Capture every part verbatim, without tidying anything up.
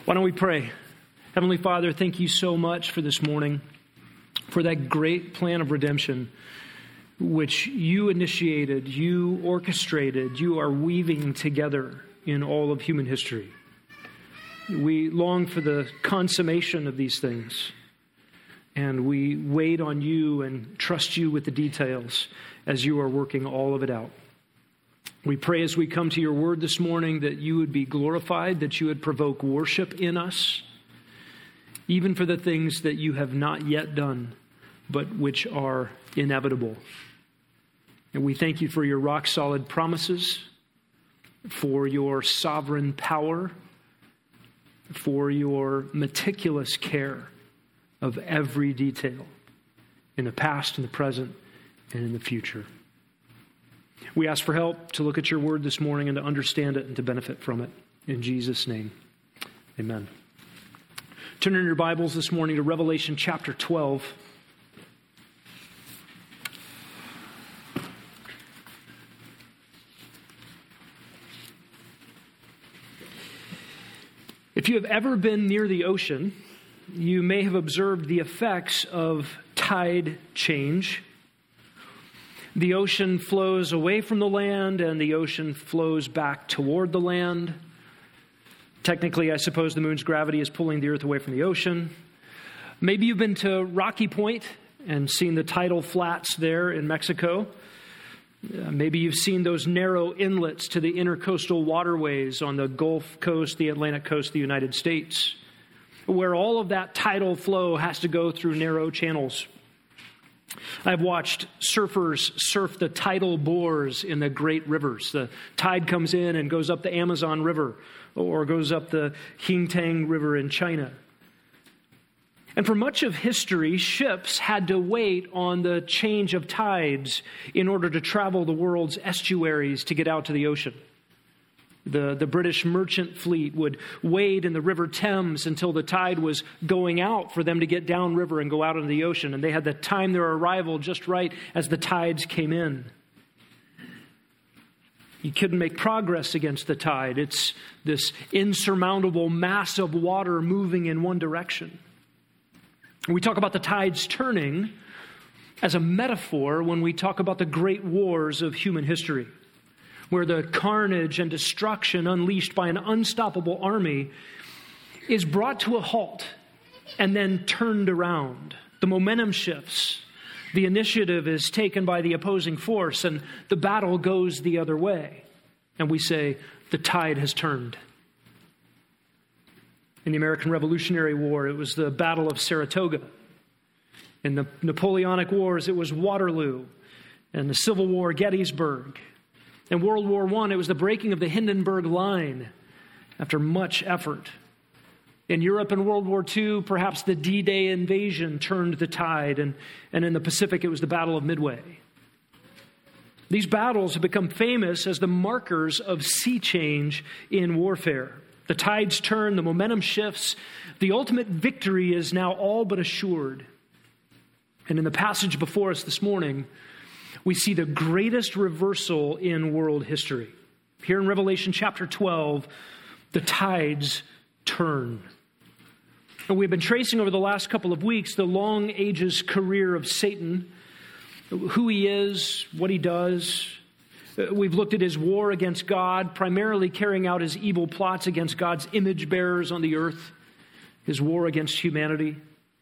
Why don't we pray? Heavenly Father, thank you so much for this morning, for that great plan of redemption, which you initiated, you orchestrated, you are weaving together in all of human history. We long for the consummation of these things, and we wait on you and trust you with the details as you are working all of it out. We pray as we come to your word this morning that you would be glorified, that you would provoke worship in us, even for the things that you have not yet done, but which are inevitable. And we thank you for your rock-solid promises, for your sovereign power, for your meticulous care of every detail in the past, in the present, and in the future. We ask for help to look at your word this morning and to understand it and to benefit from it. In Jesus' name, amen. Turn in your Bibles this morning to Revelation chapter twelve. If you have ever been near the ocean, you may have observed the effects of tide change. The ocean flows away from the land, and the ocean flows back toward the land. Technically, I suppose the moon's gravity is pulling the earth away from the ocean. Maybe you've been to Rocky Point and seen the tidal flats there in Mexico. Uh, maybe you've seen those narrow inlets to the intercoastal waterways on the Gulf Coast, the Atlantic coast of the United States, where all of that tidal flow has to go through narrow channels. I've watched surfers surf the tidal bores in the great rivers. The tide comes in and goes up the Amazon River or goes up the Qingtang River in China. And for much of history, ships had to wait on the change of tides in order to travel the world's estuaries to get out to the ocean. The, the British merchant fleet would wade in the River Thames until the tide was going out for them to get downriver and go out into the ocean. And they had to time their arrival just right as the tides came in. You couldn't make progress against the tide. It's this insurmountable mass of water moving in one direction. We talk about the tides turning as a metaphor when we talk about the great wars of human history, where the carnage and destruction unleashed by an unstoppable army is brought to a halt and then turned around. The momentum shifts. The initiative is taken by the opposing force, and the battle goes the other way. And we say, the tide has turned. In the American Revolutionary War, it was the Battle of Saratoga. In the Napoleonic Wars, it was Waterloo. And the Civil War, Gettysburg. In World War One, it was the breaking of the Hindenburg Line after much effort. In Europe in World War Two, perhaps the D-Day invasion turned the tide, and, and in the Pacific, it was the Battle of Midway. These battles have become famous as the markers of sea change in warfare. The tides turn, the momentum shifts, the ultimate victory is now all but assured. And in the passage before us this morning, we see the greatest reversal in world history. Here in Revelation chapter twelve, the tides turn. And we've been tracing over the last couple of weeks the long ages career of Satan, who he is, what he does. We've looked at his war against God, primarily carrying out his evil plots against God's image bearers on the earth, his war against humanity.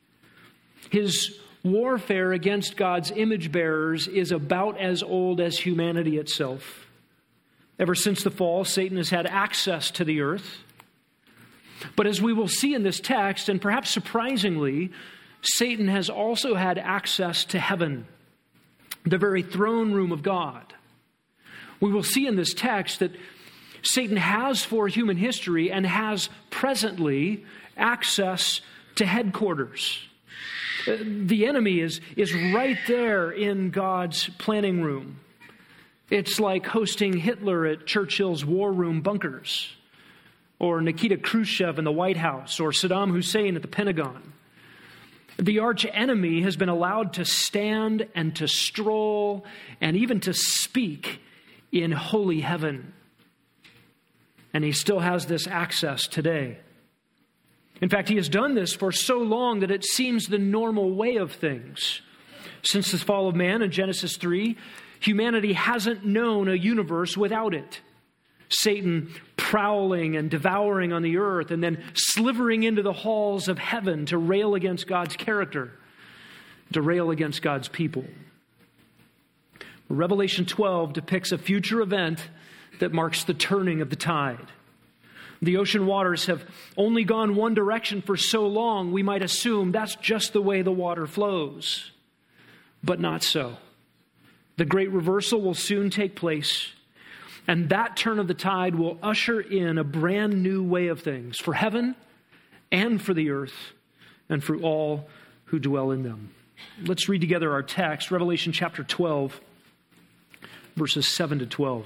His warfare against God's image bearers is about as old as humanity itself. Ever since the fall, Satan has had access to the earth. But as we will see in this text, and perhaps surprisingly, Satan has also had access to heaven, the very throne room of God. We will see in this text that Satan has for human history and has presently access to headquarters. The enemy is, is right there in God's planning room. It's like hosting Hitler at Churchill's war room bunkers, or Nikita Khrushchev in the White House, or Saddam Hussein at the Pentagon. The arch enemy has been allowed to stand and to stroll and even to speak in holy heaven. And he still has this access today. In fact, he has done this for so long that it seems the normal way of things. Since the fall of man in Genesis three, humanity hasn't known a universe without it. Satan prowling and devouring on the earth and then slivering into the halls of heaven to rail against God's character, to rail against God's people. Revelation twelve depicts a future event that marks the turning of the tide. The ocean waters have only gone one direction for so long, we might assume that's just the way the water flows. But not so. The great reversal will soon take place, and that turn of the tide will usher in a brand new way of things for heaven and for the earth and for all who dwell in them. Let's read together our text, Revelation chapter twelve, verses seven to twelve.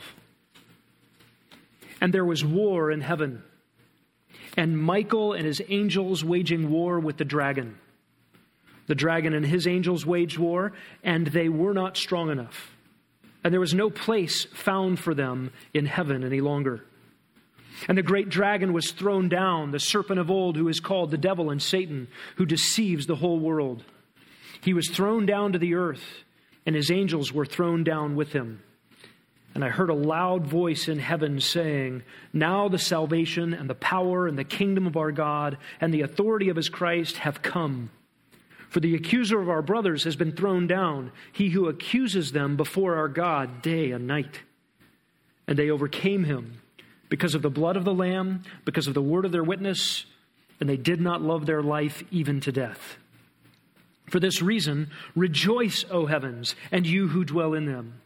And there was war in heaven, and Michael and his angels waging war with the dragon. The dragon and his angels waged war, and they were not strong enough. And there was no place found for them in heaven any longer. And the great dragon was thrown down, the serpent of old, who is called the devil and Satan, who deceives the whole world. He was thrown down to the earth, and his angels were thrown down with him. And I heard a loud voice in heaven saying, now the salvation and the power and the kingdom of our God and the authority of his Christ have come. For the accuser of our brothers has been thrown down, he who accuses them before our God day and night. And they overcame him because of the blood of the Lamb, because of the word of their witness, and they did not love their life even to death. For this reason, rejoice, O heavens, and you who dwell in them.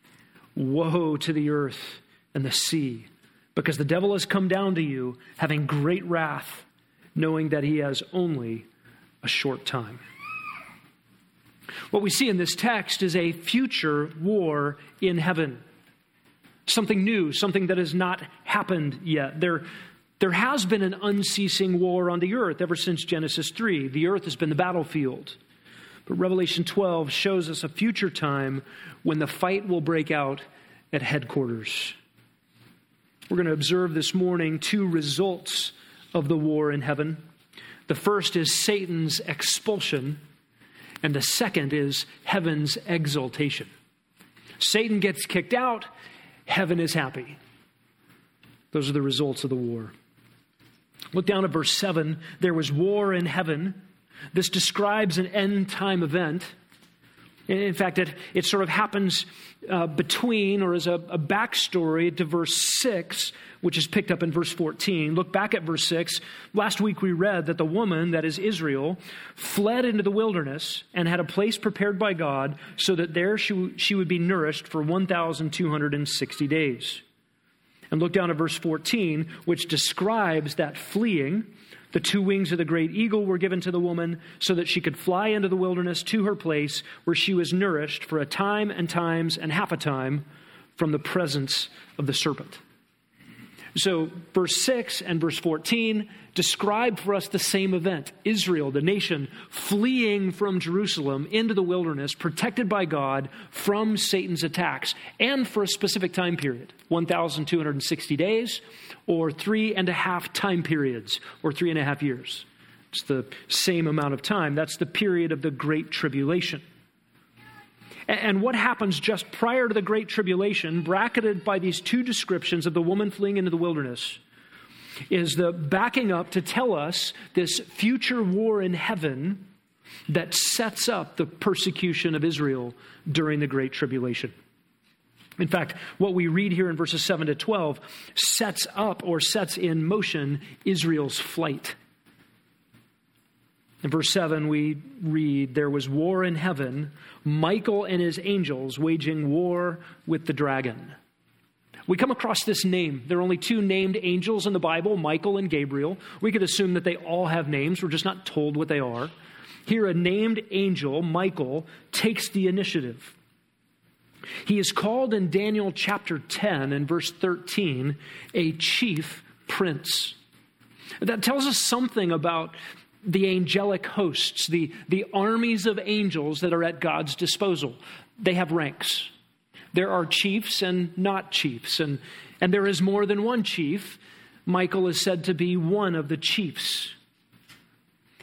Woe to the earth and the sea, because the devil has come down to you, having great wrath, knowing that he has only a short time. What we see in this text is a future war in heaven. Something new, something that has not happened yet. There, there has been an unceasing war on the earth ever since Genesis three. The earth has been the battlefield. But Revelation twelve shows us a future time when the fight will break out at headquarters. We're going to observe this morning two results of the war in heaven. The first is Satan's expulsion, and the second is heaven's exaltation. Satan gets kicked out, heaven is happy. Those are the results of the war. Look down at verse seven. There was war in heaven. This describes an end-time event. In fact, it, it sort of happens uh, between or as a, a backstory to verse six, which is picked up in verse fourteen. Look back at verse six. Last week we read that the woman, that is Israel, fled into the wilderness and had a place prepared by God so that there she, she would be nourished for one thousand two hundred sixty days. And look down at verse fourteen, which describes that fleeing. The two wings of the great eagle were given to the woman so that she could fly into the wilderness to her place where she was nourished for a time and times and half a time from the presence of the serpent. So verse six and verse fourteen describe for us the same event. Israel, the nation, fleeing from Jerusalem into the wilderness, protected by God from Satan's attacks, and for a specific time period, one thousand two hundred sixty days, or three and a half time periods, or three and a half years. It's the same amount of time. That's the period of the Great Tribulation. And what happens just prior to the Great Tribulation, bracketed by these two descriptions of the woman fleeing into the wilderness, is the backing up to tell us this future war in heaven that sets up the persecution of Israel during the Great Tribulation. In fact, what we read here in verses seven to twelve sets up or sets in motion Israel's flight. In verse seven, we read, there was war in heaven, Michael and his angels waging war with the dragon. We come across this name. There are only two named angels in the Bible, Michael and Gabriel. We could assume that they all have names. We're just not told what they are. Here, a named angel, Michael, takes the initiative. He is called in Daniel chapter ten and verse thirteen, a chief prince. That tells us something about the angelic hosts, the, the armies of angels that are at God's disposal. They have ranks. There are chiefs and not chiefs, and, and there is more than one chief. Michael is said to be one of the chiefs.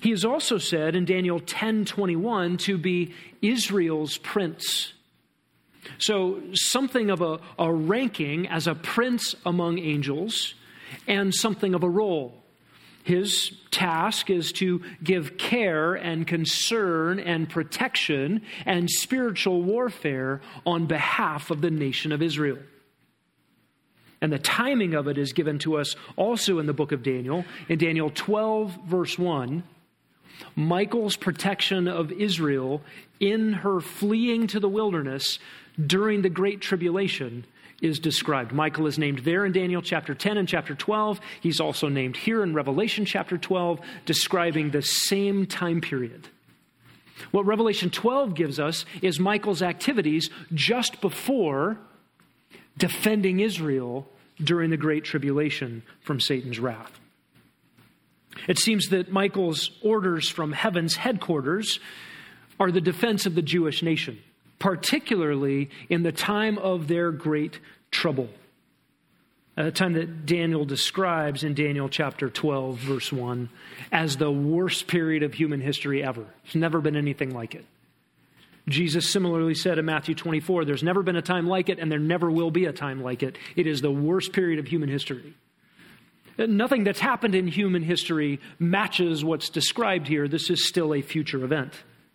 He is also said in Daniel ten twenty-one to be Israel's prince. So something of a, a ranking as a prince among angels and something of a role. His task is to give care and concern and protection and spiritual warfare on behalf of the nation of Israel. And the timing of it is given to us also in the book of Daniel. In Daniel twelve, verse one, Michael's protection of Israel in her fleeing to the wilderness during the Great Tribulation is described. Michael is named there in Daniel chapter ten and chapter twelve. He's also named here in Revelation chapter twelve, describing the same time period. What Revelation twelve gives us is Michael's activities just before defending Israel during the Great Tribulation from Satan's wrath. It seems that Michael's orders from heaven's headquarters are the defense of the Jewish nation, particularly in the time of their great trouble. A time that Daniel describes in Daniel chapter twelve, verse one, as the worst period of human history ever. There's never been anything like it. Jesus similarly said in Matthew twenty-four, there's never been a time like it, and there never will be a time like it. It is the worst period of human history. Nothing that's happened in human history matches what's described here. This is still a future event.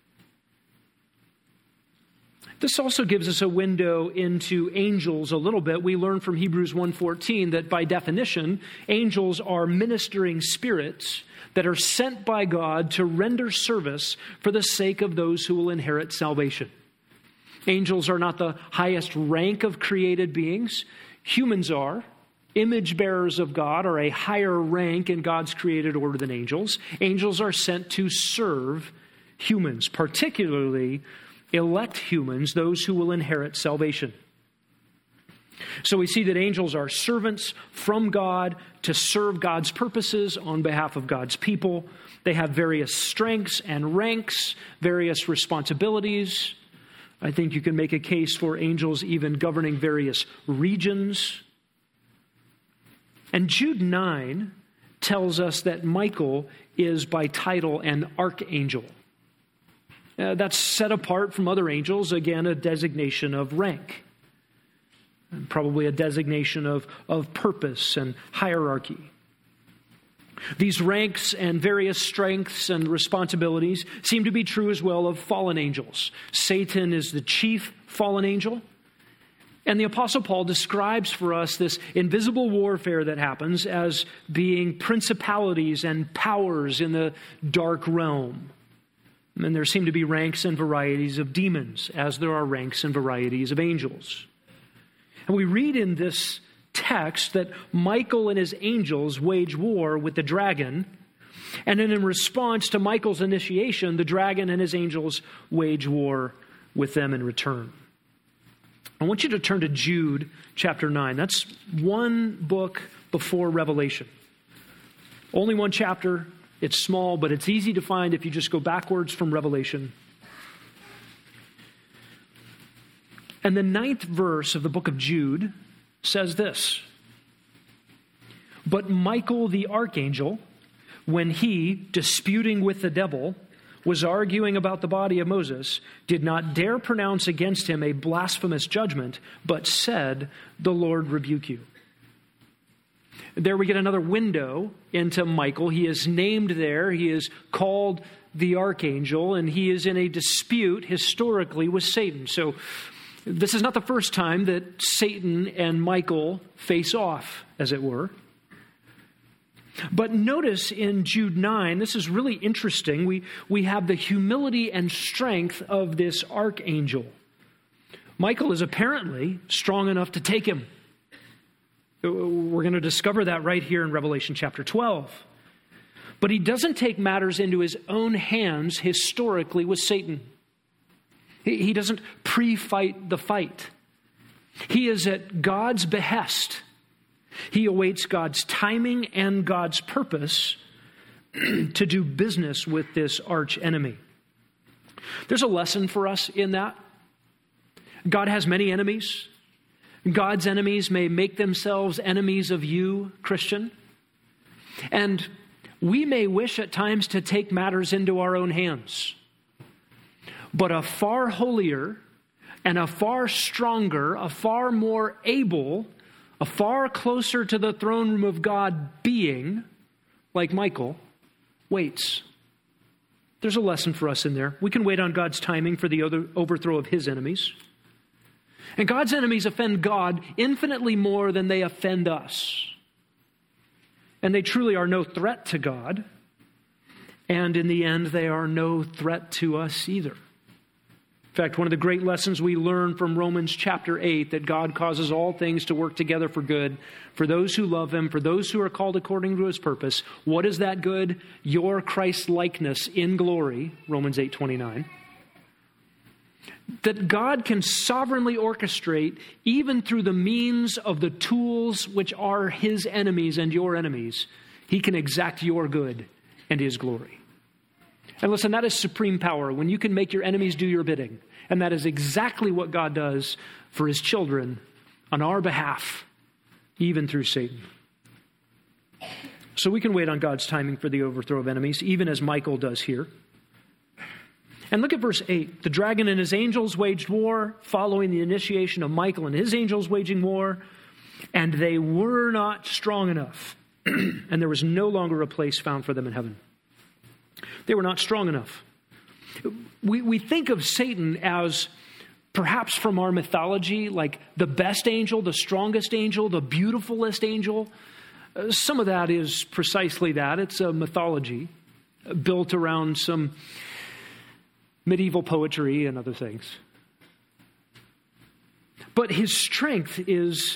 This also gives us a window into angels a little bit. We learn from Hebrews one fourteen that by definition, angels are ministering spirits that are sent by God to render service for the sake of those who will inherit salvation. Angels are not the highest rank of created beings. Humans are. Image bearers of God are a higher rank in God's created order than angels. Angels are sent to serve humans, particularly elect humans, those who will inherit salvation. So we see that angels are servants from God to serve God's purposes on behalf of God's people. They have various strengths and ranks, various responsibilities. I think you can make a case for angels even governing various regions. And Jude nine tells us that Michael is by title an archangel. Uh, that's set apart from other angels, again, a designation of rank. And probably a designation of, of purpose and hierarchy. These ranks and various strengths and responsibilities seem to be true as well of fallen angels. Satan is the chief fallen angel. And the Apostle Paul describes for us this invisible warfare that happens as being principalities and powers in the dark realm. And there seem to be ranks and varieties of demons, as there are ranks and varieties of angels. And we read in this text that Michael and his angels wage war with the dragon. And then in response to Michael's initiation, the dragon and his angels wage war with them in return. I want you to turn to Jude chapter nine. That's one book before Revelation. Only one chapter. It's small, but it's easy to find if you just go backwards from Revelation. And the ninth verse of the book of Jude says this: "But Michael the archangel, when he, disputing with the devil, was arguing about the body of Moses, did not dare pronounce against him a blasphemous judgment, but said, 'The Lord rebuke you.'" There we get another window into Michael. He is named there. He is called the archangel, and he is in a dispute historically with Satan. So this is not the first time that Satan and Michael face off, as it were. But notice in Jude nine, this is really interesting. We, we have the humility and strength of this archangel. Michael is apparently strong enough to take him. We're going to discover that right here in Revelation chapter twelve. But he doesn't take matters into his own hands historically with Satan. He, he doesn't pre-fight the fight. He is at God's behest. He awaits God's timing and God's purpose to do business with this arch enemy. There's a lesson for us in that. God has many enemies. God's enemies may make themselves enemies of you, Christian. And we may wish at times to take matters into our own hands. But a far holier and a far stronger, a far more able, a far closer to the throne room of God being, like Michael, waits. There's a lesson for us in there. We can wait on God's timing for the overthrow of his enemies. And God's enemies offend God infinitely more than they offend us. And they truly are no threat to God. And in the end, they are no threat to us either. In fact, one of the great lessons we learn from Romans chapter eight, that God causes all things to work together for good, for those who love him, for those who are called according to his purpose. What is that good? Your Christ-likeness in glory, Romans eight twenty-nine. That God can sovereignly orchestrate, even through the means of the tools which are his enemies and your enemies. He can exact your good and his glory. And listen, that is supreme power, when you can make your enemies do your bidding. And that is exactly what God does for his children on our behalf, even through Satan. So we can wait on God's timing for the overthrow of enemies, even as Michael does here. And look at verse eight. The dragon and his angels waged war following the initiation of Michael and his angels waging war, and they were not strong enough. And there was no longer a place found for them in heaven. They were not strong enough. We, we think of Satan as, perhaps from our mythology, like the best angel, the strongest angel, the beautifulest angel. Uh, some of that is precisely that. It's a mythology built around some medieval poetry and other things. But his strength is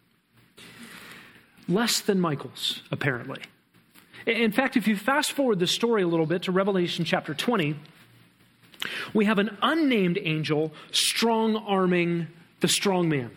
less than Michael's, apparently. In fact, if you fast forward the story a little bit to Revelation chapter twenty, we have an unnamed angel strong-arming the strong man.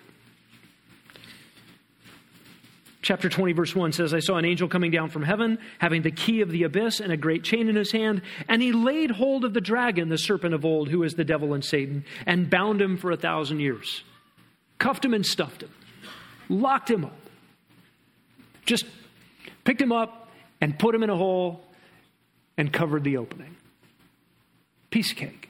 Chapter twenty, verse one says, I saw an angel coming down from heaven, having the key of the abyss and a great chain in his hand, and he laid hold of the dragon, the serpent of old, who is the devil and Satan, and bound him for a thousand years. Cuffed him and stuffed him. Locked him up. Just picked him up and put him in a hole and covered the opening. Piece of cake.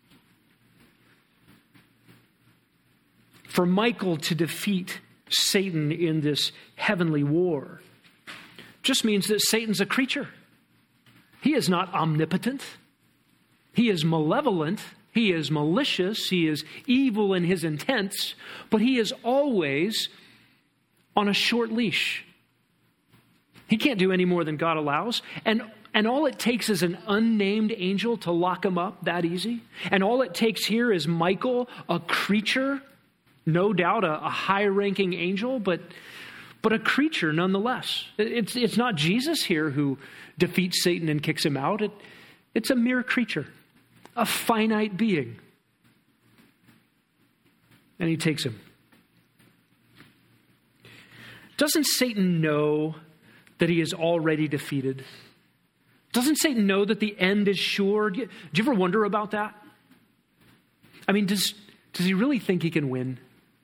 For Michael to defeat Satan in this heavenly war just means that Satan's a creature. He is not omnipotent. He is malevolent. He is malicious. He is evil in his intents, but he is always on a short leash. He can't do any more than God allows. And, and all it takes is an unnamed angel to lock him up that easy. And all it takes here is Michael, a creature, no doubt a, a high-ranking angel, but, but a creature nonetheless. It's, it's not Jesus here who defeats Satan and kicks him out. It, it's a mere creature, a finite being. And he takes him. Doesn't Satan know that he is already defeated? Doesn't Satan know that the end is sure? Do you, do you ever wonder about that? I mean, does, does he really think he can win?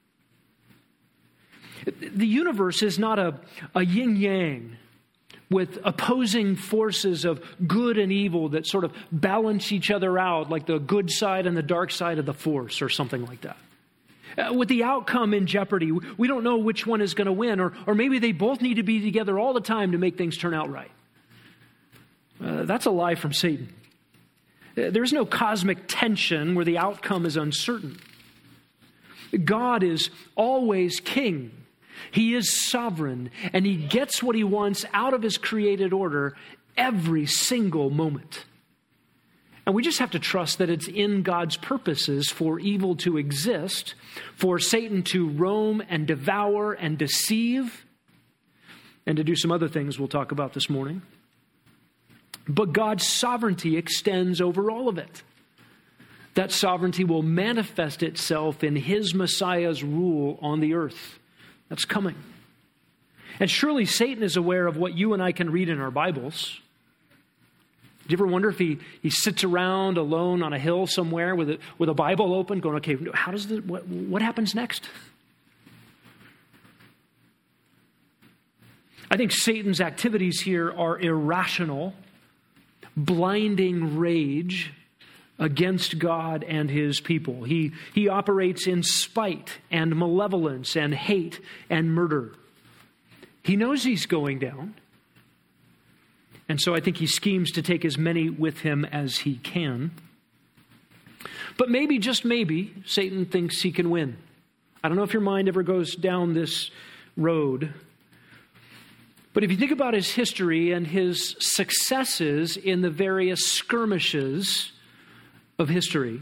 The universe is not a, a yin-yang with opposing forces of good and evil that sort of balance each other out, like the good side and the dark side of the force or something like that. Uh, with the outcome in jeopardy, we don't know which one is going to win, or, or maybe they both need to be together all the time to make things turn out right. Uh, that's a lie from Satan. Uh, there's no cosmic tension where the outcome is uncertain. God is always king. He is sovereign, and he gets what he wants out of his created order every single moment. And we just have to trust that it's in God's purposes for evil to exist, for Satan to roam and devour and deceive, and to do some other things we'll talk about this morning. But God's sovereignty extends over all of it. That sovereignty will manifest itself in his Messiah's rule on the earth. That's coming. And surely Satan is aware of what you and I can read in our Bibles. Do you ever wonder if he, he sits around alone on a hill somewhere with a, with a Bible open going, okay, how does the, what, what happens next? I think Satan's activities here are irrational, blinding rage against God and his people. He, he operates in spite and malevolence and hate and murder. He knows he's going down. And so I think he schemes to take as many with him as he can. But maybe, just maybe, Satan thinks he can win. I don't know if your mind ever goes down this road. But if you think about his history and his successes in the various skirmishes of history,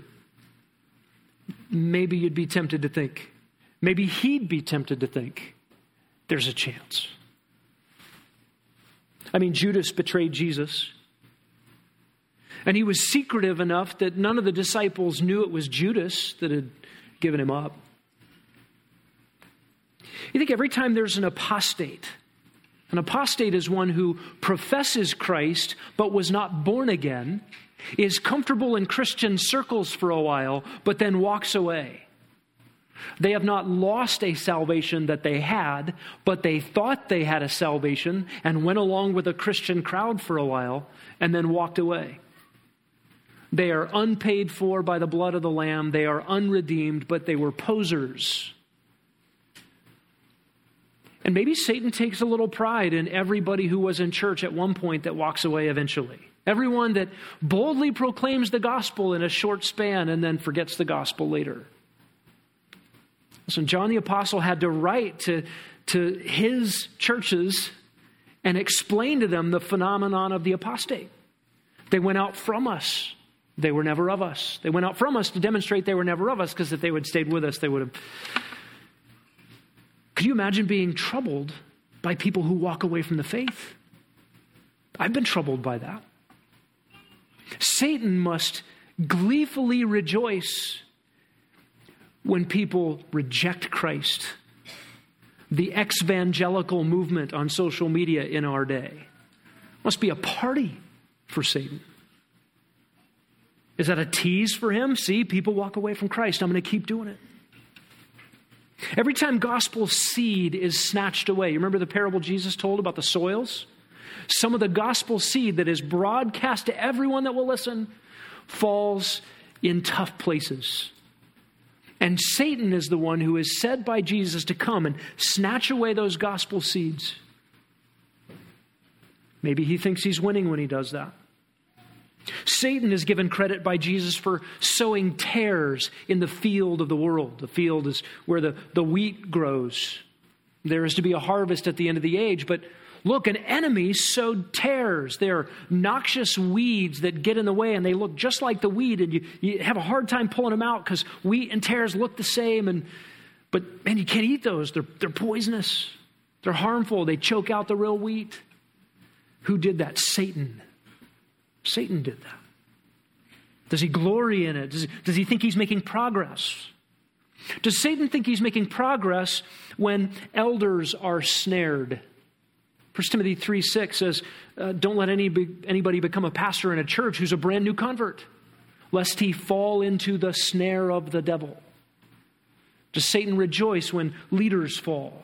maybe you'd be tempted to think, maybe he'd be tempted to think, there's a chance. I mean, Judas betrayed Jesus. And he was secretive enough that none of the disciples knew it was Judas that had given him up. You think every time there's an apostate, an apostate is one who professes Christ but was not born again, is comfortable in Christian circles for a while, but then walks away. They have not lost a salvation that they had, but they thought they had a salvation and went along with a Christian crowd for a while and then walked away. They are unpaid for by the blood of the Lamb. They are unredeemed, but they were posers. And maybe Satan takes a little pride in everybody who was in church at one point that walks away eventually. Everyone that boldly proclaims the gospel in a short span and then forgets the gospel later. Listen, John the Apostle had to write to, to his churches and explain to them the phenomenon of the apostate. They went out from us. They were never of us. They went out from us to demonstrate they were never of us, because if they would have stayed with us, they would have... Could you imagine being troubled by people who walk away from the faith? I've been troubled by that. Satan must gleefully rejoice when people reject Christ. The ex-evangelical movement on social media in our day must be a party for Satan. Is that a tease for him? See, people walk away from Christ. I'm going to keep doing it. Every time gospel seed is snatched away, you remember the parable Jesus told about the soils? Some of the gospel seed that is broadcast to everyone that will listen falls in tough places. And Satan is the one who is said by Jesus to come and snatch away those gospel seeds. Maybe he thinks he's winning when he does that. Satan is given credit by Jesus for sowing tares in the field of the world. The field is where the, the wheat grows. There is to be a harvest at the end of the age. But look, an enemy sowed tares. They're noxious weeds that get in the way, and they look just like the weed. And you, you have a hard time pulling them out because wheat and tares look the same. And But man, you can't eat those. They're, they're poisonous. They're harmful. They choke out the real wheat. Who did that? Satan. Satan did that. Does he glory in it? Does, does he think he's making progress? Does Satan think he's making progress when elders are snared? First Timothy three six says, uh, don't let any, anybody become a pastor in a church who's a brand new convert, lest he fall into the snare of the devil. Does Satan rejoice when leaders fall?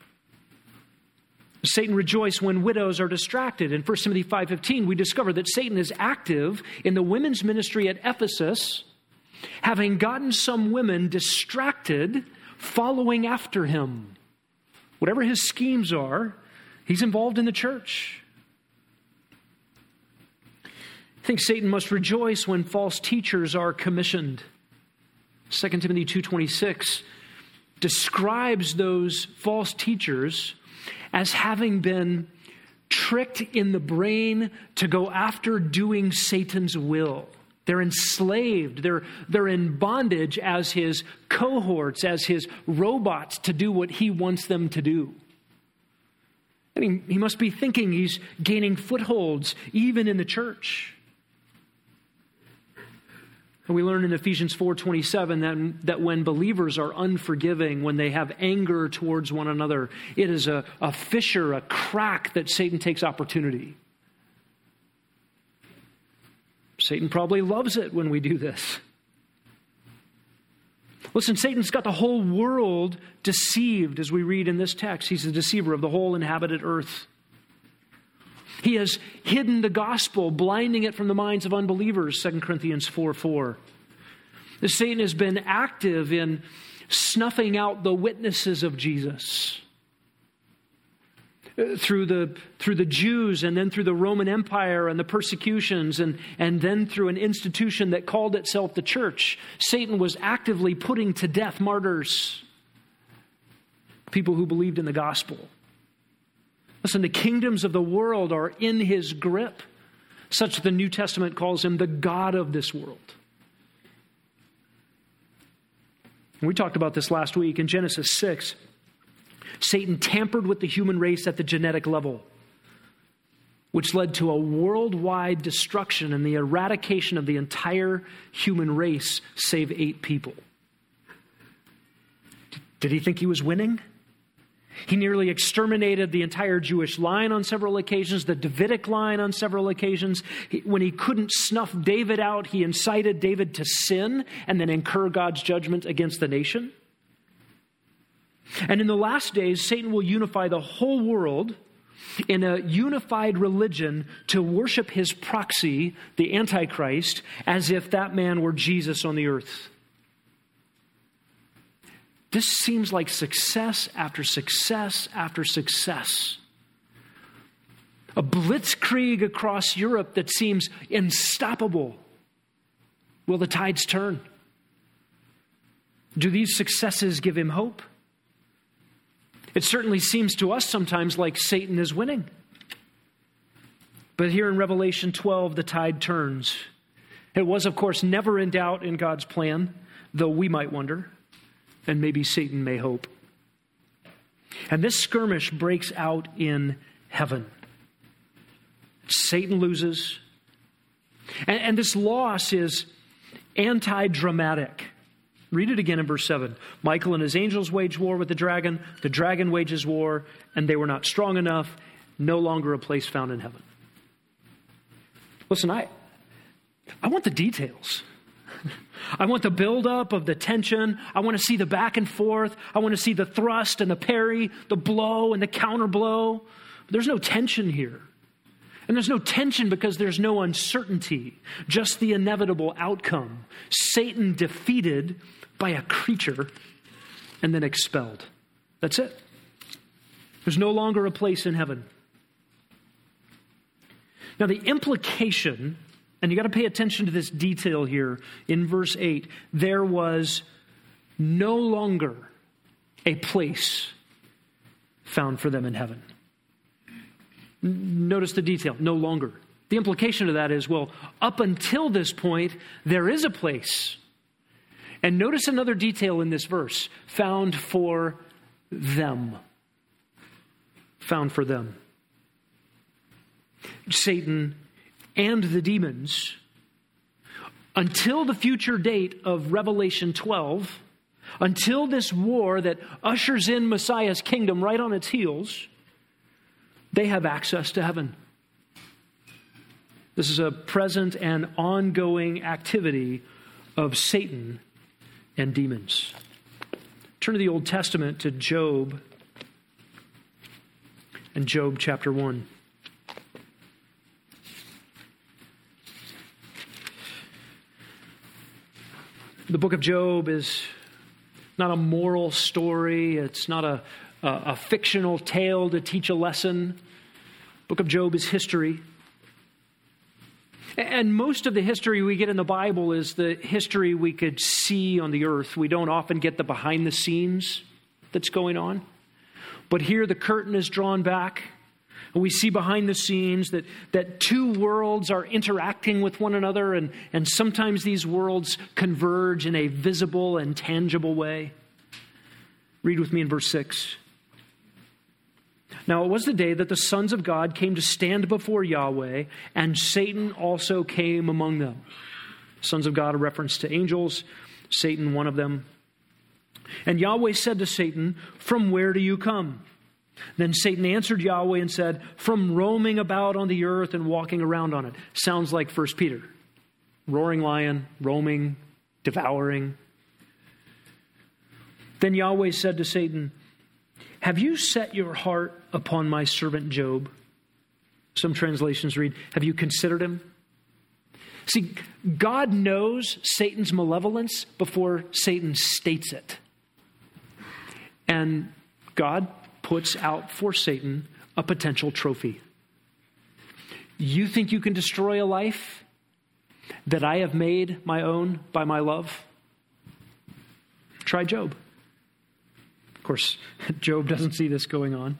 Does Satan rejoice when widows are distracted? In First Timothy five fifteen, we discover that Satan is active in the women's ministry at Ephesus, having gotten some women distracted, following after him. Whatever his schemes are, he's involved in the church. I think Satan must rejoice when false teachers are commissioned. Second Timothy two twenty-six describes those false teachers as having been tricked in the brain to go after doing Satan's will. They're enslaved. They're, they're in bondage as his cohorts, as his robots to do what he wants them to do. I mean, he must be thinking he's gaining footholds even in the church. And we learn in Ephesians four twenty-seven that, that when believers are unforgiving, when they have anger towards one another, it is a, a fissure, a crack that Satan takes opportunity. Satan probably loves it when we do this. Listen, Satan's got the whole world deceived, as we read in this text. He's the deceiver of the whole inhabited earth. He has hidden the gospel, blinding it from the minds of unbelievers, Second Corinthians four four. Satan has been active in snuffing out the witnesses of Jesus through the, through the Jews, and then through the Roman Empire and the persecutions, and, and then through an institution that called itself the church. Satan was actively putting to death martyrs, people who believed in the gospel. Listen, the kingdoms of the world are in his grip, such that the New Testament calls him the God of this world. And we talked about this last week in Genesis six. Satan tampered with the human race at the genetic level, which led to a worldwide destruction and the eradication of the entire human race, save eight people. Did he think he was winning? He nearly exterminated the entire Jewish line on several occasions, the Davidic line on several occasions. He, when he couldn't snuff David out, he incited David to sin and then incur God's judgment against the nation. And in the last days, Satan will unify the whole world in a unified religion to worship his proxy, the Antichrist, as if that man were Jesus on the earth. This seems like success after success after success. A blitzkrieg across Europe that seems unstoppable. Will the tides turn? Do these successes give him hope? It certainly seems to us sometimes like Satan is winning. But here in Revelation twelve, the tide turns. It was, of course, never in doubt in God's plan, though we might wonder, and maybe Satan may hope. And this skirmish breaks out in heaven. Satan loses. And, and this loss is anti-dramatic. Read it again in verse seven. Michael and his angels wage war with the dragon. The dragon wages war, and they were not strong enough. No longer a place found in heaven. Listen, I, I want the details. I want the buildup of the tension. I want to see the back and forth. I want to see the thrust and the parry, the blow and the counter blow. There's no tension here. And there's no tension because there's no uncertainty, just the inevitable outcome. Satan defeated by a creature and then expelled. That's it. There's no longer a place in heaven. Now the implication, and you got to pay attention to this detail here in verse eight, there was no longer a place found for them in heaven. Notice the detail, no longer. The implication of that is, well, up until this point, there is a place. And notice another detail in this verse, found for them. Found for them. Satan and the demons, until the future date of Revelation twelve, until this war that ushers in Messiah's kingdom right on its heels, they have access to heaven. This is a present and ongoing activity of Satan and demons. Turn to the Old Testament to Job and Job chapter one. The book of Job is not a moral story. It's not a, a, a fictional tale to teach a lesson. The book of Job is history. And most of the history we get in the Bible is the history we could see on the earth. We don't often get the behind the scenes that's going on. But here the curtain is drawn back. And we see behind the scenes that, that two worlds are interacting with one another. And, and sometimes these worlds converge in a visible and tangible way. Read with me in verse six. Now it was the day that the sons of God came to stand before Yahweh, and Satan also came among them. Sons of God, a reference to angels, Satan one of them. And Yahweh said to Satan, "From where do you come?" Then Satan answered Yahweh and said, "From roaming about on the earth and walking around on it." Sounds like First Peter. Roaring lion, roaming, devouring. Then Yahweh said to Satan, "Have you set your heart upon my servant Job? Some translations read, have you considered him? See, God knows Satan's malevolence before Satan states it. And God puts out for Satan a potential trophy. You think you can destroy a life that I have made my own by my love? Try Job. Of course, Job doesn't see this going on.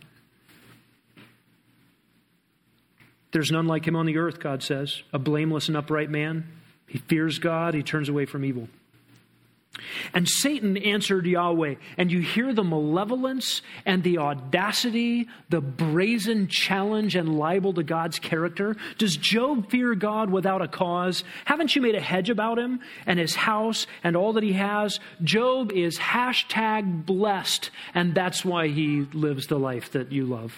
There's none like him on the earth, God says, a blameless and upright man. He fears God. He turns away from evil. And Satan answered Yahweh, and you hear the malevolence and the audacity, the brazen challenge and libel to God's character. Does Job fear God without a cause? Haven't you made a hedge about him and his house and all that he has? Job is hashtag blessed, and that's why he lives the life that you love.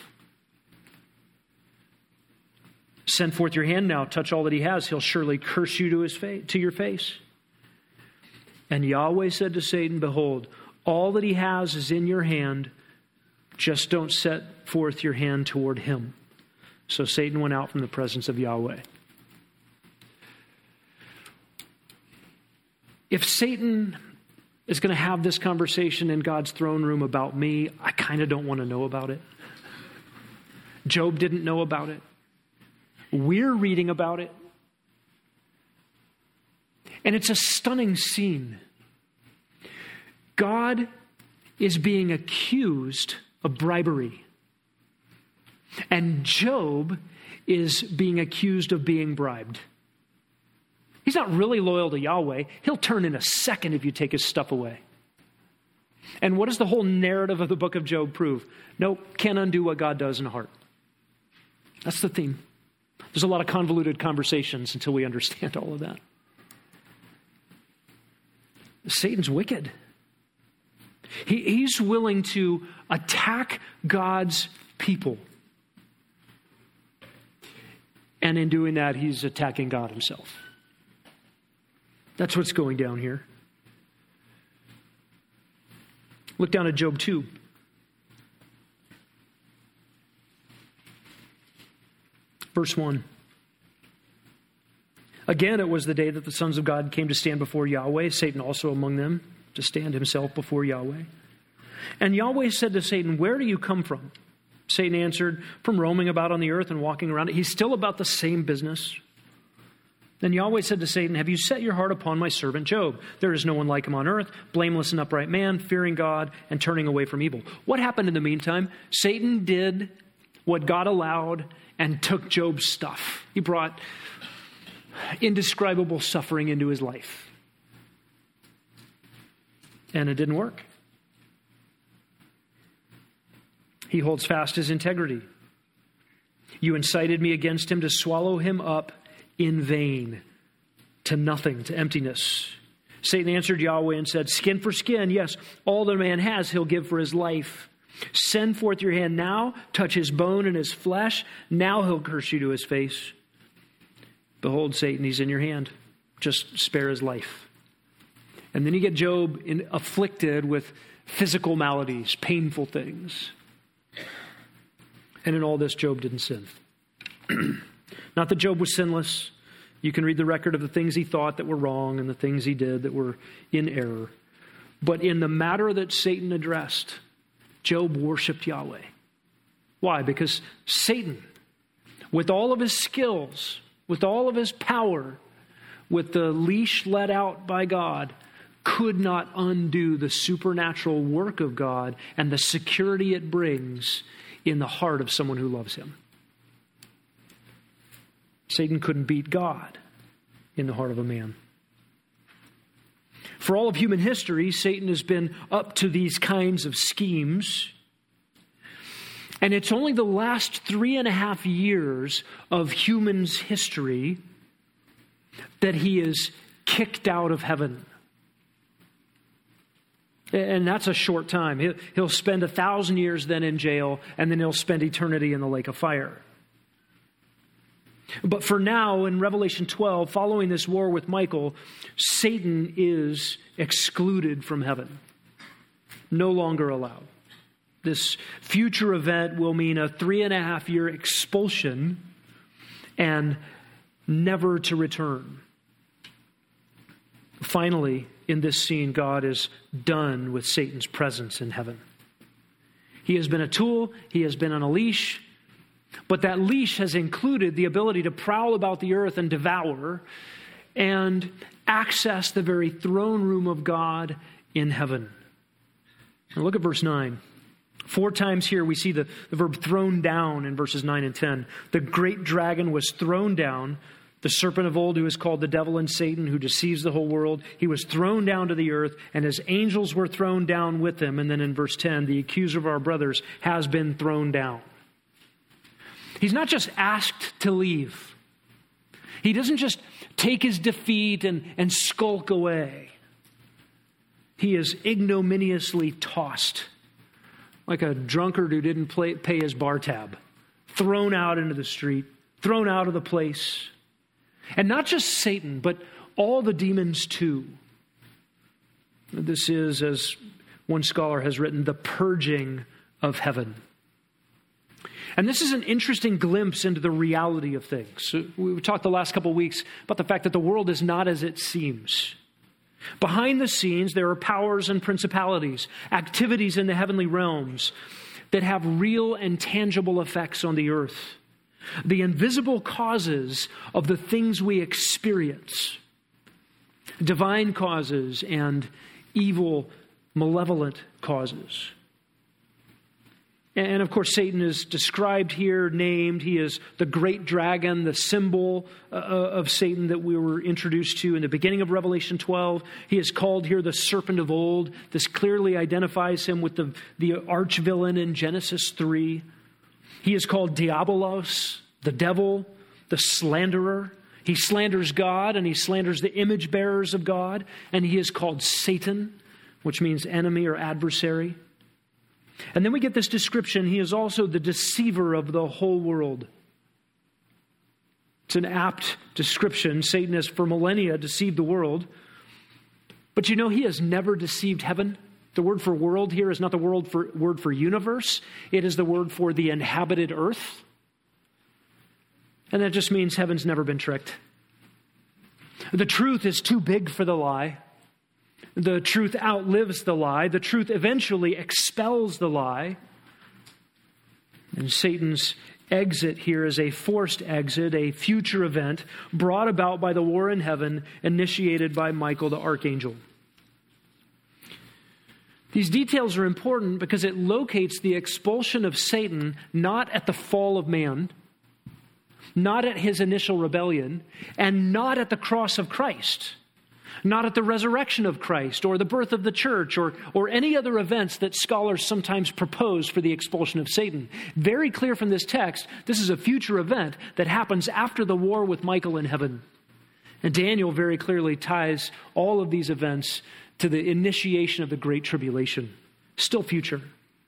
Send forth your hand now, touch all that he has. He'll surely curse you to his face, to your face. And Yahweh said to Satan, behold, all that he has is in your hand. Just don't set forth your hand toward him. So Satan went out from the presence of Yahweh. If Satan is going to have this conversation in God's throne room about me, I kind of don't want to know about it. Job didn't know about it. We're reading about it. And it's a stunning scene. God is being accused of bribery. And Job is being accused of being bribed. He's not really loyal to Yahweh. He'll turn in a second if you take his stuff away. And what does the whole narrative of the book of Job prove? No, can't undo what God does in a heart. That's the theme. There's a lot of convoluted conversations until we understand all of that. Satan's wicked. He, he's willing to attack God's people. And in doing that, he's attacking God himself. That's what's going down here. Look down at Job two. Verse one. Again, it was the day that the sons of God came to stand before Yahweh, Satan also among them, to stand himself before Yahweh. And Yahweh said to Satan, where do you come from? Satan answered, from roaming about on the earth and walking around it. He's still about the same business. Then Yahweh said to Satan, have you set your heart upon my servant Job? There is no one like him on earth, blameless and upright man, fearing God and turning away from evil. What happened in the meantime? Satan did what God allowed and took Job's stuff. He brought indescribable suffering into his life. And it didn't work. He holds fast his integrity. You incited me against him to swallow him up in vain, to nothing, to emptiness. Satan answered Yahweh and said, skin for skin, yes, all that a man has he'll give for his life. Send forth your hand now, touch his bone and his flesh. Now he'll curse you to his face. Behold, Satan, he's in your hand. Just spare his life. And then you get Job in, afflicted with physical maladies, painful things. And in all this, Job didn't sin. Not that Job was sinless. You can read the record of the things he thought that were wrong and the things he did that were in error. But in the matter that Satan addressed, Job worshiped Yahweh. Why? Because Satan, with all of his skills, with all of his power, with the leash let out by God, could not undo the supernatural work of God and the security it brings in the heart of someone who loves him. Satan couldn't beat God in the heart of a man. For all of human history, Satan has been up to these kinds of schemes. And it's only the last three and a half years of humans' history that he is kicked out of heaven. And that's a short time. He'll, he'll spend a thousand years then in jail, and then he'll spend eternity in the lake of fire. But for now, in Revelation twelve, following this war with Michael, Satan is excluded from heaven. No longer allowed. This future event will mean a three and a half year expulsion and never to return. Finally, in this scene, God is done with Satan's presence in heaven. He has been a tool, he has been on a leash, but that leash has included the ability to prowl about the earth and devour and access the very throne room of God in heaven. Now look at verse nine. Four times here we see the, the verb thrown down in verses nine and ten. The great dragon was thrown down, the serpent of old who is called the devil and Satan, who deceives the whole world. He was thrown down to the earth, and his angels were thrown down with him. And then in verse ten, the accuser of our brothers has been thrown down. He's not just asked to leave. He doesn't just take his defeat and, and skulk away. He is ignominiously tossed, like a drunkard who didn't play, pay his bar tab, thrown out into the street, thrown out of the place. And not just Satan, but all the demons too. This is, as one scholar has written, the purging of heaven. And this is an interesting glimpse into the reality of things. We've talked the last couple of weeks about the fact that the world is not as it seems. Behind the scenes, there are powers and principalities, activities in the heavenly realms that have real and tangible effects on the earth. The invisible causes of the things we experience. Divine causes and evil, malevolent causes. And of course, Satan is described here, named. He is the great dragon, the symbol uh, of Satan that we were introduced to in the beginning of Revelation twelve. He is called here the serpent of old. This clearly identifies him with the, the arch-villain in Genesis three. He is called Diabolos, the devil, the slanderer. He slanders God and he slanders the image bearers of God. And he is called Satan, which means enemy or adversary. And then we get this description. He is also the deceiver of the whole world. It's an apt description. Satan has for millennia deceived the world. But you know, he has never deceived heaven. The word for world here is not the word for, word for universe. It is the word for the inhabited earth. And that just means heaven's never been tricked. The truth is too big for the lie. The truth outlives the lie. The truth eventually expels the lie. And Satan's exit here is a forced exit, a future event brought about by the war in heaven, initiated by Michael the archangel. These details are important because it locates the expulsion of Satan not at the fall of man, not at his initial rebellion, and not at the cross of Christ. Not at the resurrection of Christ or the birth of the church or, or any other events that scholars sometimes propose for the expulsion of Satan. Very clear from this text, this is a future event that happens after the war with Michael in heaven. And Daniel very clearly ties all of these events to the initiation of the Great Tribulation. Still future.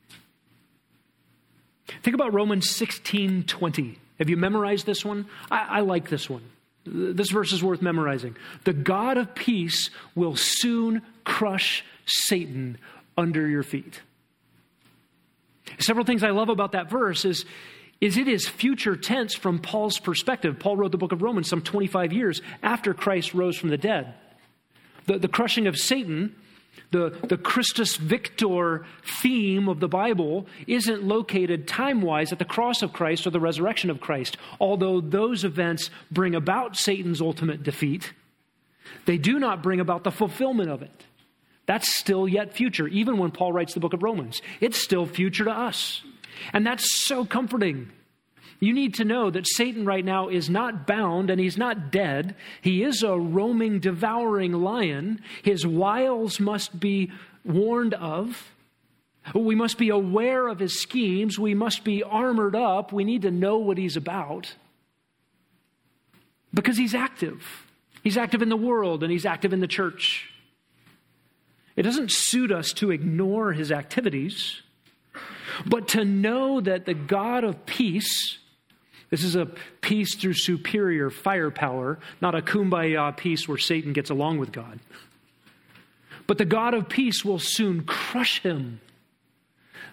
Think about Romans sixteen twenty. Have you memorized this one? I, I like this one. This verse is worth memorizing. The God of peace will soon crush Satan under your feet. Several things I love about that verse is, is it is future tense from Paul's perspective. Paul wrote the book of Romans some twenty-five years after Christ rose from the dead. The, the crushing of Satan, the, the Christus Victor theme of the Bible, isn't located time-wise at the cross of Christ or the resurrection of Christ. Although those events bring about Satan's ultimate defeat, they do not bring about the fulfillment of it. That's still yet future. Even when Paul writes the book of Romans, it's still future to us. And that's so comforting. You need to know that Satan right now is not bound and he's not dead. He is a roaming, devouring lion. His wiles must be warned of. We must be aware of his schemes. We must be armored up. We need to know what he's about. Because he's active. He's active in the world and he's active in the church. It doesn't suit us to ignore his activities, but to know that the God of peace, this is a peace through superior firepower, not a kumbaya peace where Satan gets along with God. But the God of peace will soon crush him.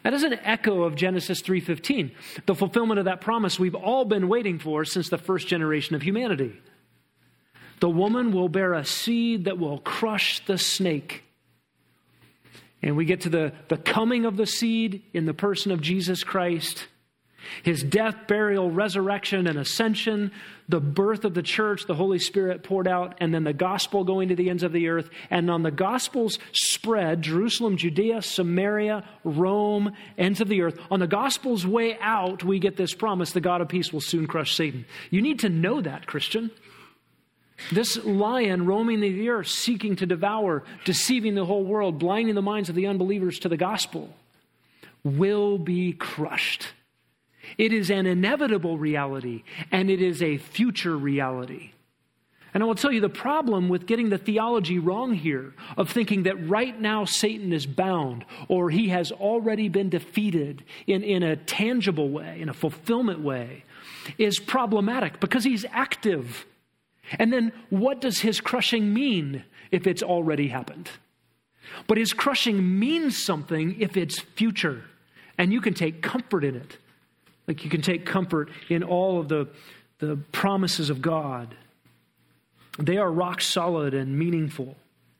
That is an echo of Genesis three fifteen, the fulfillment of that promise we've all been waiting for since the first generation of humanity. The woman will bear a seed that will crush the snake. And we get to the, the coming of the seed in the person of Jesus Christ, his death, burial, resurrection, and ascension, the birth of the church, the Holy Spirit poured out, and then the gospel going to the ends of the earth. And on the gospel's spread, Jerusalem, Judea, Samaria, Rome, ends of the earth, on the gospel's way out, we get this promise: the God of peace will soon crush Satan. You need to know that, Christian. This lion roaming the earth, seeking to devour, deceiving the whole world, blinding the minds of the unbelievers to the gospel, will be crushed. It is an inevitable reality, and it is a future reality. And I will tell you the problem with getting the theology wrong here, of thinking that right now Satan is bound, or he has already been defeated in, in a tangible way, in a fulfillment way, is problematic because he's active. And then what does his crushing mean if it's already happened? But his crushing means something if it's future, and you can take comfort in it. Like you can take comfort in all of the, the promises of God. They are rock solid and meaningful.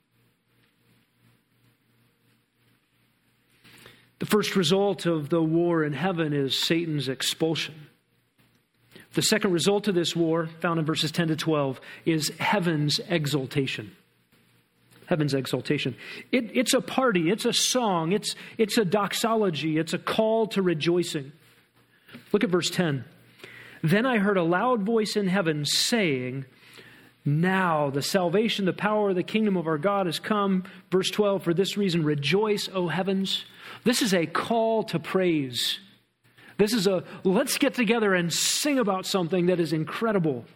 The first result of the war in heaven is Satan's expulsion. The second result of this war, found in verses ten to twelve, is heaven's exaltation. Heaven's exaltation. It, it's a party, it's a song, it's, it's a doxology, it's a call to rejoicing. Look at verse ten. Then I heard a loud voice in heaven saying, now the salvation, the power, the kingdom of our God has come. Verse twelve, for this reason, rejoice, O heavens. This is a call to praise. This is a, let's get together and sing about something that is incredible.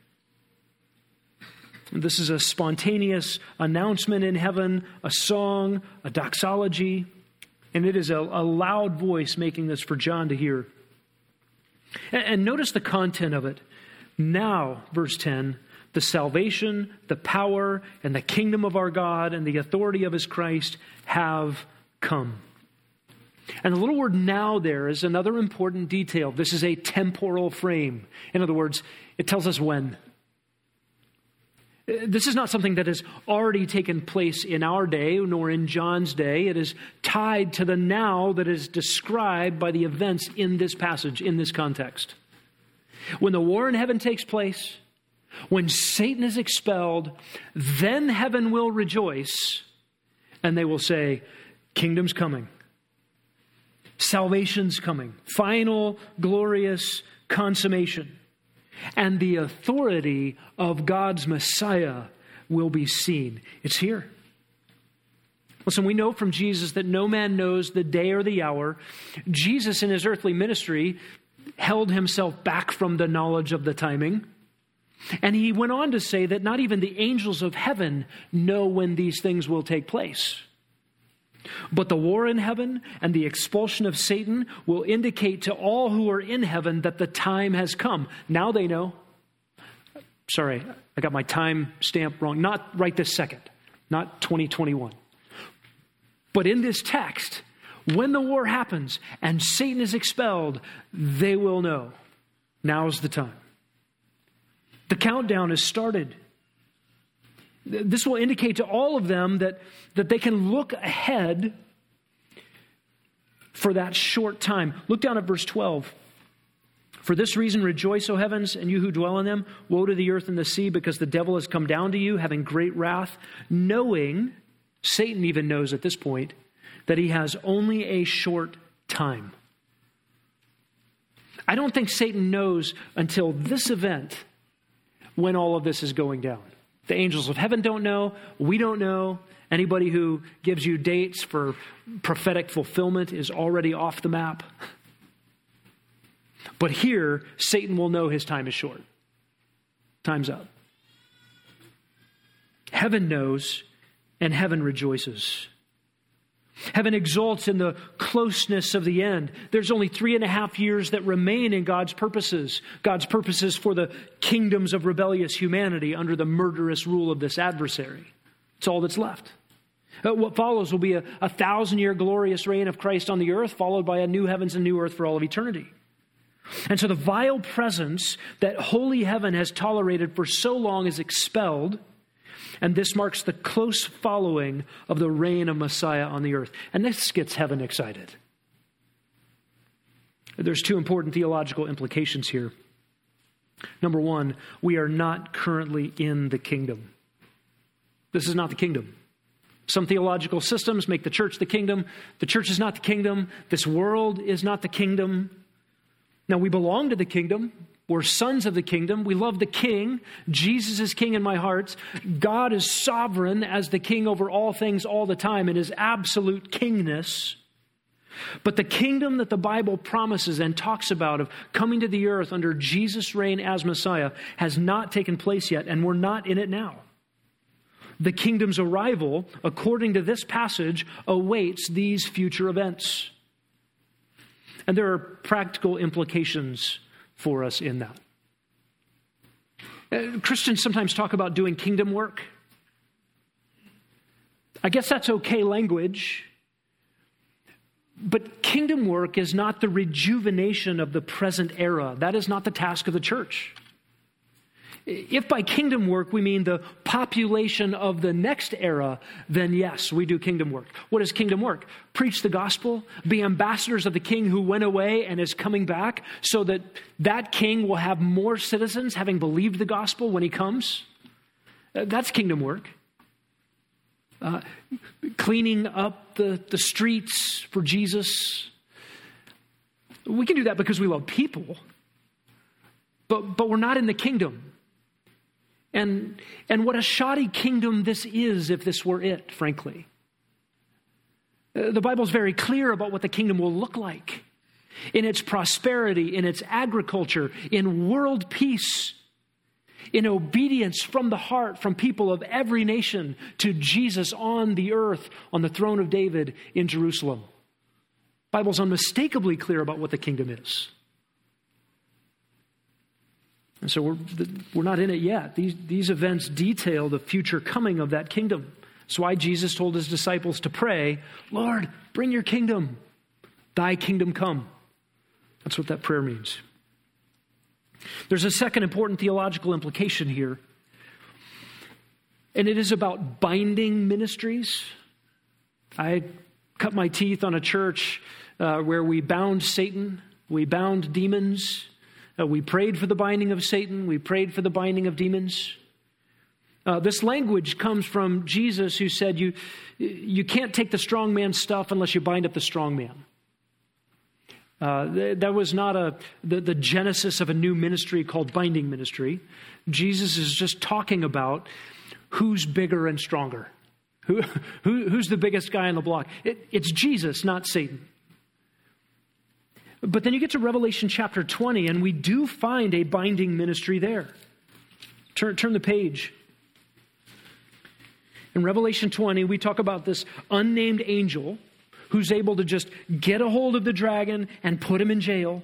This is a spontaneous announcement in heaven, a song, a doxology, and it is a, a loud voice making this for John to hear. And, and notice the content of it. Now, verse ten, the salvation, the power, and the kingdom of our God and the authority of his Christ have come. And the little word now there is another important detail. This is a temporal frame. In other words, it tells us when. This is not something that has already taken place in our day, nor in John's day. It is tied to the now that is described by the events in this passage, in this context. When the war in heaven takes place, when Satan is expelled, then heaven will rejoice, and they will say, kingdom's coming. Salvation's coming. Final, glorious consummation. And the authority of God's Messiah will be seen. It's here. Listen, we know from Jesus that no man knows the day or the hour. Jesus in his earthly ministry held himself back from the knowledge of the timing. And he went on to say that not even the angels of heaven know when these things will take place. But the war in heaven and the expulsion of Satan will indicate to all who are in heaven that the time has come. Now they know. Sorry, I got my time stamp wrong. Not right this second. Not twenty twenty-one. But in this text, when the war happens and Satan is expelled, they will know. Now's the time. The countdown has started. This will indicate to all of them that, that they can look ahead for that short time. Look down at verse twelve. For this reason, rejoice, O heavens, and you who dwell in them. Woe to the earth and the sea, because the devil has come down to you, having great wrath, knowing, Satan even knows at this point, that he has only a short time. I don't think Satan knows until this event when all of this is going down. The angels of heaven don't know. We don't know. Anybody who gives you dates for prophetic fulfillment is already off the map. But here, Satan will know his time is short. Time's up. Heaven knows, and heaven rejoices. Heaven exults in the closeness of the end. There's only three and a half years that remain in God's purposes. God's purposes for the kingdoms of rebellious humanity under the murderous rule of this adversary. It's all that's left. Uh, what follows will be a, a thousand-year glorious reign of Christ on the earth, followed by a new heavens and new earth for all of eternity. And so the vile presence that holy heaven has tolerated for so long is expelled, and this marks the close following of the reign of Messiah on the earth. And this gets heaven excited. There's two important theological implications here. Number one, we are not currently in the kingdom. This is not the kingdom. Some theological systems make the church the kingdom. The church is not the kingdom. This world is not the kingdom. Now, we belong to the kingdom. We're sons of the kingdom. We love the king. Jesus is king in my heart. God is sovereign as the king over all things all the time in his absolute kingness. But the kingdom that the Bible promises and talks about of coming to the earth under Jesus' reign as Messiah has not taken place yet, and we're not in it now. The kingdom's arrival, according to this passage, awaits these future events. And there are practical implications for us in that. Uh, Christians sometimes talk about doing kingdom work. I guess that's okay language. But kingdom work is not the rejuvenation of the present era. That is not the task of the church. If by kingdom work we mean the population of the next era, then yes, we do kingdom work. What is kingdom work? Preach the gospel, be ambassadors of the king who went away and is coming back so that that king will have more citizens having believed the gospel when he comes. That's kingdom work. Uh, cleaning up the, the streets for Jesus. We can do that because we love people, but, but we're not in the kingdom. And, and what a shoddy kingdom this is if this were it, frankly. Uh, the Bible's very clear about what the kingdom will look like in its prosperity, in its agriculture, in world peace, in obedience from the heart, from people of every nation to Jesus on the earth, on the throne of David in Jerusalem. The Bible's unmistakably clear about what the kingdom is. And so we're, we're not in it yet. These, these events detail the future coming of that kingdom. That's why Jesus told his disciples to pray, Lord, bring your kingdom, thy kingdom come. That's what that prayer means. There's a second important theological implication here, and it is about binding ministries. I cut my teeth on a church uh, where we bound Satan, we bound demons, uh, we prayed for the binding of Satan, we prayed for the binding of demons. Uh, this language comes from Jesus, who said, you, you can't take the strong man's stuff unless you bind up the strong man. Uh, that was not a the, the genesis of a new ministry called binding ministry. Jesus is just talking about who's bigger and stronger. Who, who who's the biggest guy on the block? It, it's Jesus, not Satan. But then you get to Revelation chapter twenty, and we do find a binding ministry there. Turn, turn the page. In Revelation twenty, we talk about this unnamed angel who's able to just get a hold of the dragon and put him in jail.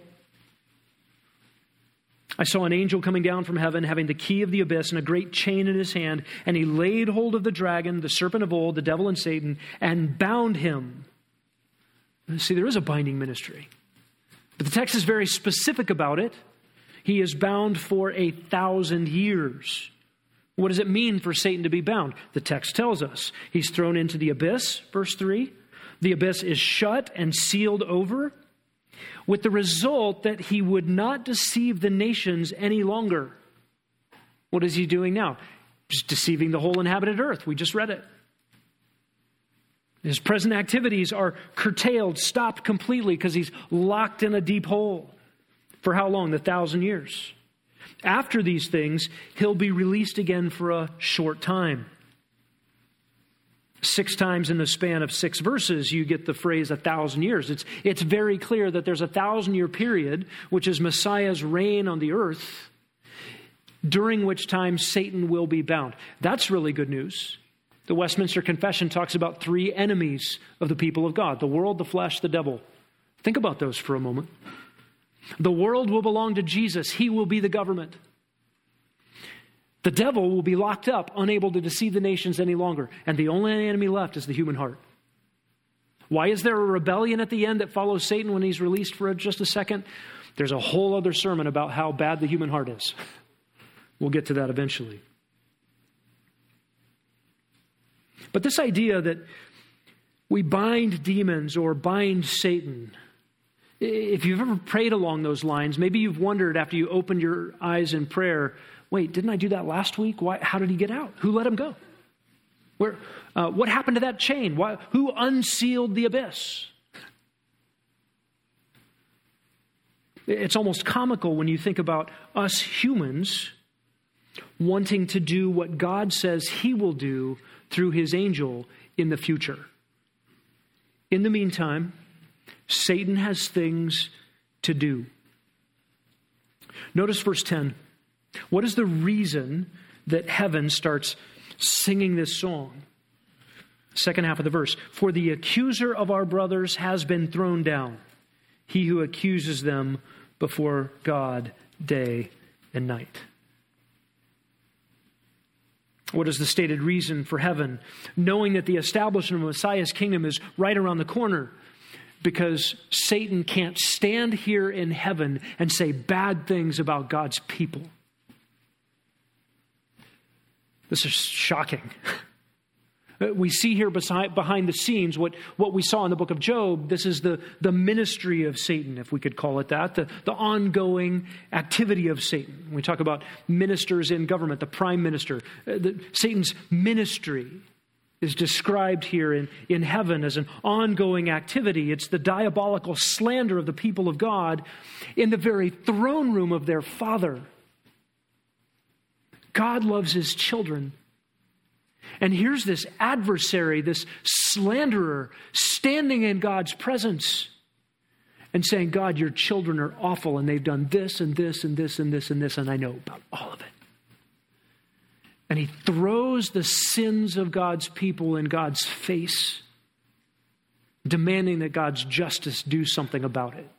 I saw an angel coming down from heaven, having the key of the abyss and a great chain in his hand, and he laid hold of the dragon, the serpent of old, the devil and Satan, and bound him. See, there is a binding ministry. But the text is very specific about it. He is bound for a thousand years. What does it mean for Satan to be bound? The text tells us. He's thrown into the abyss, verse three. The abyss is shut and sealed over, with the result that he would not deceive the nations any longer. What is he doing now? Just deceiving the whole inhabited earth. We just read it. His present activities are curtailed, stopped completely, because he's locked in a deep hole. For how long? The thousand years. After these things, he'll be released again for a short time. Six times in the span of six verses, you get the phrase a thousand years. It's, it's very clear that there's a thousand year period, which is Messiah's reign on the earth, during which time Satan will be bound. That's really good news. The Westminster Confession talks about three enemies of the people of God: the world, the flesh, the devil. Think about those for a moment. The world will belong to Jesus. He will be the government. The devil will be locked up, unable to deceive the nations any longer. And the only enemy left is the human heart. Why is there a rebellion at the end that follows Satan when he's released for just a second? There's a whole other sermon about how bad the human heart is. We'll get to that eventually. But this idea that we bind demons or bind Satan, if you've ever prayed along those lines, maybe you've wondered after you opened your eyes in prayer, wait, didn't I do that last week? Why, how did he get out? Who let him go? Where, uh, what happened to that chain? Why, who unsealed the abyss? It's almost comical when you think about us humans wanting to do what God says he will do through his angel in the future. In the meantime, Satan has things to do. Notice verse ten. What is the reason that heaven starts singing this song? Second half of the verse. For the accuser of our brothers has been thrown down, he who accuses them before God day and night. What is the stated reason for heaven? Knowing that the establishment of Messiah's kingdom is right around the corner, because Satan can't stand here in heaven and say bad things about God's people. This is shocking. We see here beside, behind the scenes what, what we saw in the book of Job. This is the, the ministry of Satan, if we could call it that, the, the ongoing activity of Satan. When we talk about ministers in government, the prime minister, uh, the, Satan's ministry is described here in, in heaven as an ongoing activity. It's the diabolical slander of the people of God in the very throne room of their Father. God loves his children. And here's this adversary, this slanderer, standing in God's presence and saying, God, your children are awful and they've done this and this and this and this and this, and I know about all of it. And he throws the sins of God's people in God's face, demanding that God's justice do something about it.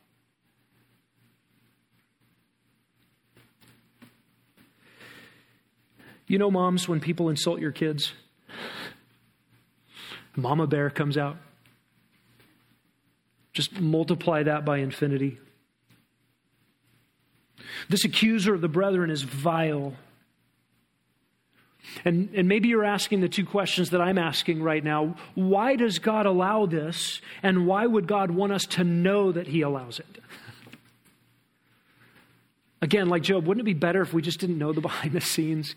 You know, moms, when people insult your kids, Mama Bear comes out. Just multiply that by infinity. This accuser of the brethren is vile. And, and maybe you're asking the two questions that I'm asking right now. Why does God allow this? And why would God want us to know that he allows it? Again, like Job, wouldn't it be better if we just didn't know the behind the scenes?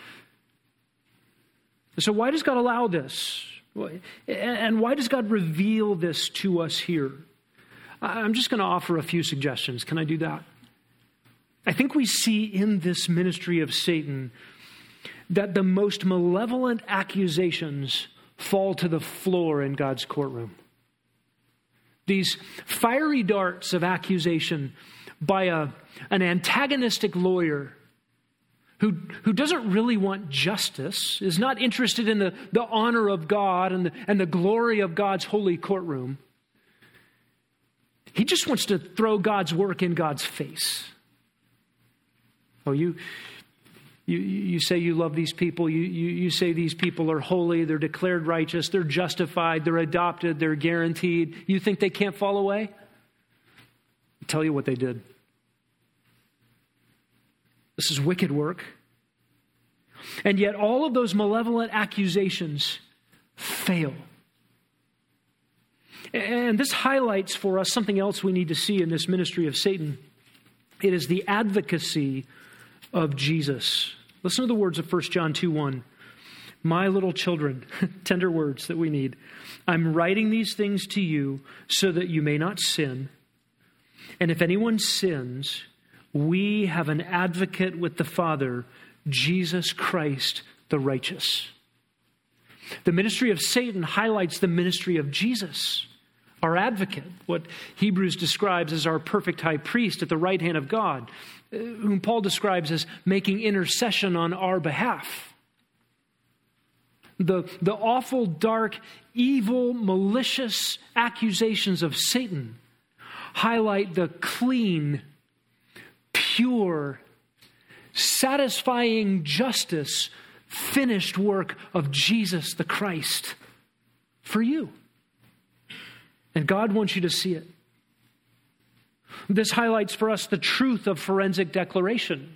So why does God allow this? And why does God reveal this to us here? I'm just going to offer a few suggestions. Can I do that? I think we see in this ministry of Satan that the most malevolent accusations fall to the floor in God's courtroom. These fiery darts of accusation by a, an antagonistic lawyer Who, who doesn't really want justice, is not interested in the, the honor of God and the, and the glory of God's holy courtroom. He just wants to throw God's work in God's face. Oh, you you, you say you love these people. You, you, you say these people are holy. They're declared righteous. They're justified. They're adopted. They're guaranteed. You think they can't fall away? I'll tell you what they did. This is wicked work. And yet all of those malevolent accusations fail. And this highlights for us something else we need to see in this ministry of Satan. It is the advocacy of Jesus. Listen to the words of First John two one. My little children, tender words that we need. I'm writing these things to you so that you may not sin. And if anyone sins, we have an advocate with the Father, Jesus Christ the righteous. The ministry of Satan highlights the ministry of Jesus, our advocate, what Hebrews describes as our perfect high priest at the right hand of God, whom Paul describes as making intercession on our behalf. The, the awful, dark, evil, malicious accusations of Satan highlight the clean, pure, satisfying justice, finished work of Jesus the Christ for you. And God wants you to see it. This highlights for us the truth of forensic declaration.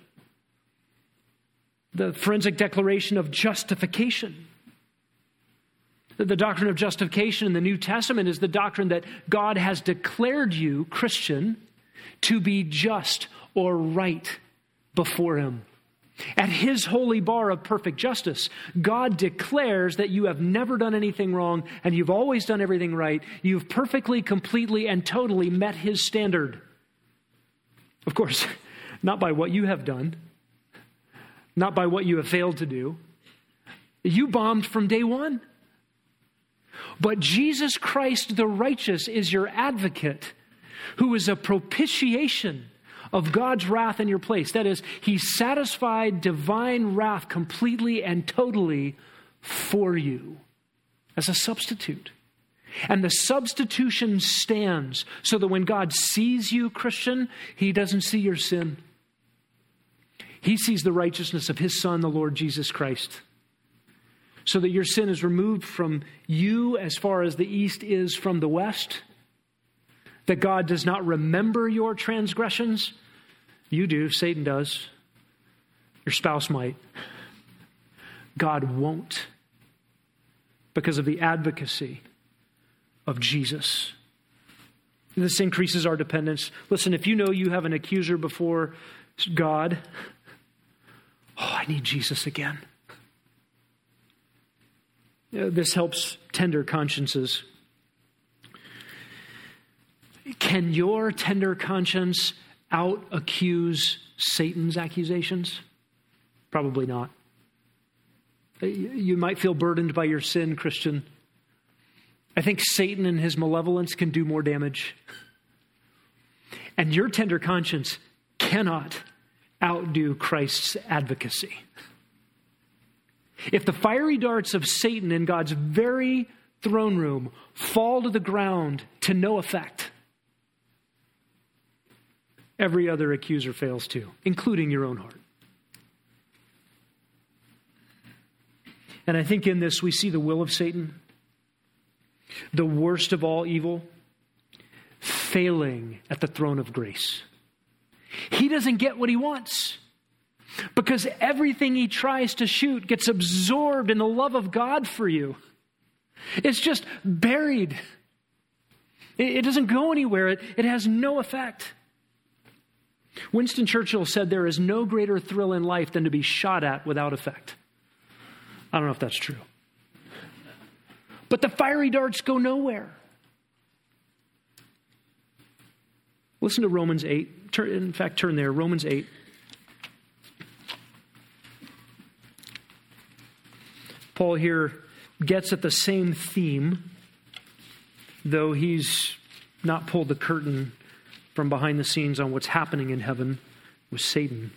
The forensic declaration of justification. The doctrine of justification in the New Testament is the doctrine that God has declared you, Christian, to be just or right before Him. At His holy bar of perfect justice, God declares that you have never done anything wrong and you've always done everything right. You've perfectly, completely, and totally met His standard. Of course, not by what you have done, not by what you have failed to do. You bombed from day one. But Jesus Christ the righteous is your advocate, who is a propitiation of God's wrath in your place. That is, He satisfied divine wrath completely and totally for you as a substitute. And the substitution stands so that when God sees you, Christian, He doesn't see your sin. He sees the righteousness of His Son, the Lord Jesus Christ. So that your sin is removed from you as far as the east is from the west. That God does not remember your transgressions. You do, Satan does. Your spouse might. God won't. Because of the advocacy of Jesus. This increases our dependence. Listen, if you know you have an accuser before God, oh, I need Jesus again. This helps tender consciences. Can your tender conscience out-accuse Satan's accusations? Probably not. You might feel burdened by your sin, Christian. I think Satan and his malevolence can do more damage. And your tender conscience cannot outdo Christ's advocacy. If the fiery darts of Satan in God's very throne room fall to the ground to no effect, every other accuser fails too, including your own heart. And I think in this we see the will of Satan, the worst of all evil, failing at the throne of grace. He doesn't get what he wants. Because everything he tries to shoot gets absorbed in the love of God for you. It's just buried. It, it doesn't go anywhere. It, it has no effect. Winston Churchill said there is no greater thrill in life than to be shot at without effect. I don't know if that's true. But the fiery darts go nowhere. Listen to Romans eight. Turn, in fact, turn there. Romans eight. Paul here gets at the same theme, though he's not pulled the curtain from behind the scenes on what's happening in heaven with Satan.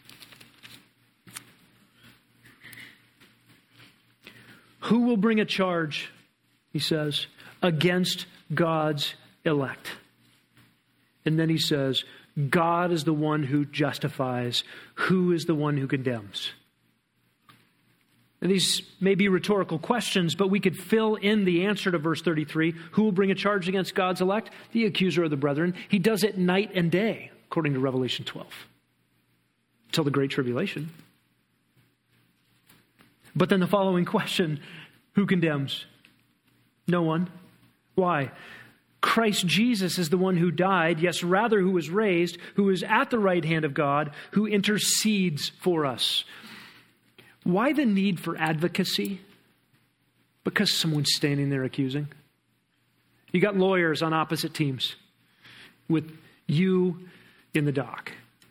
Who will bring a charge, he says, against God's elect? And then he says, God is the one who justifies. Who is the one who condemns? And these may be rhetorical questions, but we could fill in the answer to verse thirty-three. Who will bring a charge against God's elect? The accuser of the brethren. He does it night and day, according to Revelation twelve, till the Great Tribulation. But then the following question, who condemns? No one. Why? Christ Jesus is the one who died, yes, rather who was raised, who is at the right hand of God, who intercedes for us. Why the need for advocacy? Because someone's standing there accusing. You got lawyers on opposite teams with you in the dock.